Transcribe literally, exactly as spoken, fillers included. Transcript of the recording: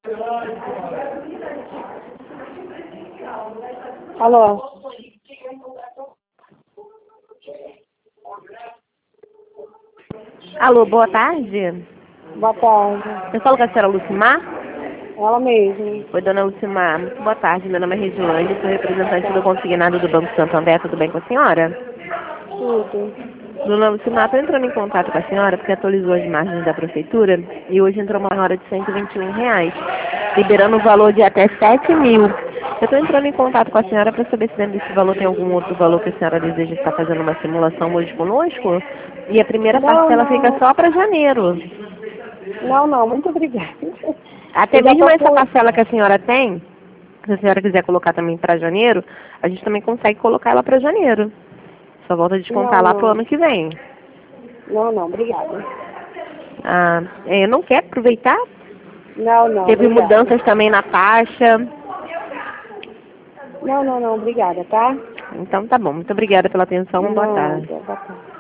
Alô? Alô, boa tarde. Boa tarde. Eu falo com a senhora Lucimar? Ela mesmo. Oi, dona Lucimar. Muito boa tarde. Meu nome é Regiane, sou representante do consignado do Banco Santander. Tudo bem com a senhora? Tudo. Dona Lucimar, estou entrando em contato com a senhora porque atualizou as margens da prefeitura e hoje entrou uma hora de cento e vinte e um reais, liberando o valor de até sete mil. Eu estou entrando em contato com a senhora para saber se dentro desse valor tem algum outro valor que a senhora deseja estar fazendo uma simulação hoje conosco. E a primeira Não, parcela fica não. só para janeiro. Não, não. Muito obrigada. Até Eu já mesmo tô essa com... parcela que a senhora tem, se a senhora quiser colocar também para janeiro, a gente também consegue colocar ela para janeiro. Só volta a descontar Não, lá pro não. ano que vem. Não, não. Obrigada. Ah, é, não quer aproveitar? Não, não. Teve Obrigada. mudanças também na taxa. Não, não, não. Obrigada, tá? Então tá bom. Muito obrigada pela atenção. Uma boa tarde. Nada. Boa tarde.